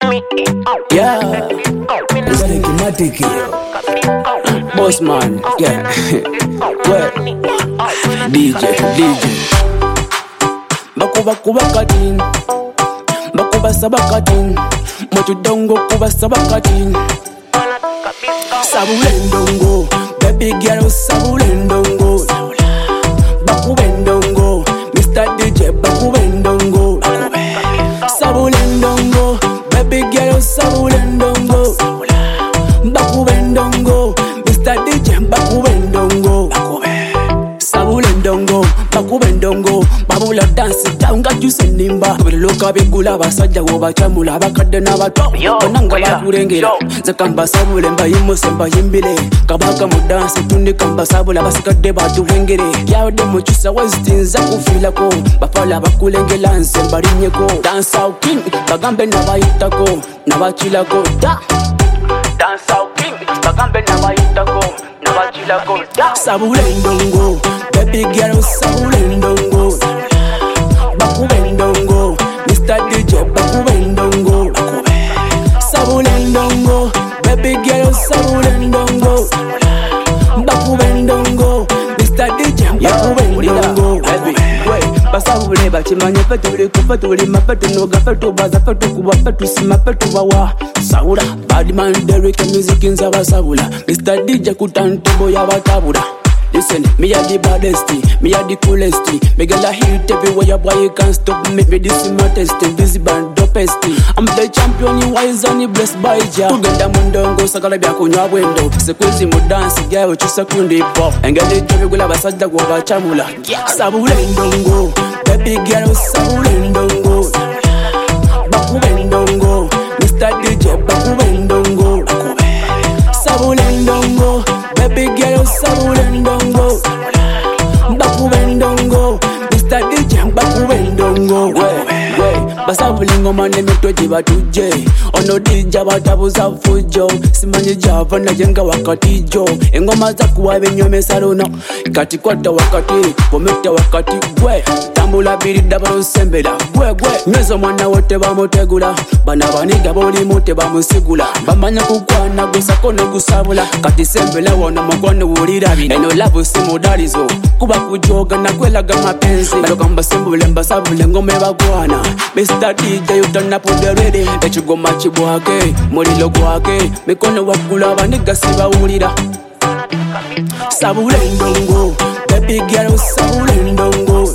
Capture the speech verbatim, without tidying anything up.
Yeah, Matiki, Boss Man, yeah. Well, D J, D J. Bakuba kuba katin, bakuba sabakatin, motu dongo kuba sabakatin. Sabulendongo, baby girl sabulendongo. Bakubendongo, Mister D J bakubendongo. Sabulendongo, baby girl sabulendongo. Bakubendongo, Mister D J bakubendongo. Sabulendongo, bakubendongo. Babula dance down got you senimba. Loka bigula basajja go bachamula bakadde n'abato. Bananga bakulengera. Zakamba sabulemba yimusemba yimbile. Kabaka mu dance tundi kamba sabula basikadde batulengere. Yawde mu kisa westinza kufilako. Bafala bakulengela nsemba linyeko. Dance out king bagambe nabayitako nabachilako da. Dance out king bagambe nabayitako nabachilako da. Sabulendongo, baby girl sabulendongo. Bakubendongo, Mister D J bakubendongo. Sabulendongo, baby girl sabulendongo. Bakubendongo, Mister D J bakubendongo. Basabule bakimanye petuli kupetuli mapetu noga petu baza petu kuba petu sima petu bawa saura badman Derek music inza basabula Mister D J kutantubo ya batabula. Listen, me a the baddest, me a the coolest. Me get a hit everywhere your boy you can't stop me. Me this is my testing, busy band dopest. I'm the champion, you wise and you blessed by Jah. Tugenda mundongo sakala bya kunywa bwendo. Sekuzi mu dance girl chusa kundi pop. Engale jobe gula basajja go bachamula. Sabulendongo, baby girl sabulendongo. Bakubendongo, Mister D J bakubendongo. Sabulendongo, baby girl sabulendongo. Bakubendongo, Mister D J bakubendongo. Basabulingo mane mitoji batuje. Ono D J batabuza fujo. Simanyi java na jenga wakati jo. Engoma za kuwa benyome saluno. Kati kwata wakati, pometa wakati gwe. Tambula biri dabaro sembela gwe gwe. Nyezo mwana wote bamutegula. Bana baniga boli mute bamusigula. Bamanya kukwana gusako no gusabula. Kati sembela wana mkono wulira bina. Eno labu simu dalizo. Kuba kujoga na kwelaga mapenzi. Balokamba sembule mbasabule ngome bagwana. Mister D J you turn up with the ready. Echugoma chibwake, mulilo gwake. Mikono wakula baniga sibawulira. Sabulendongo, baby girl sabulendongo.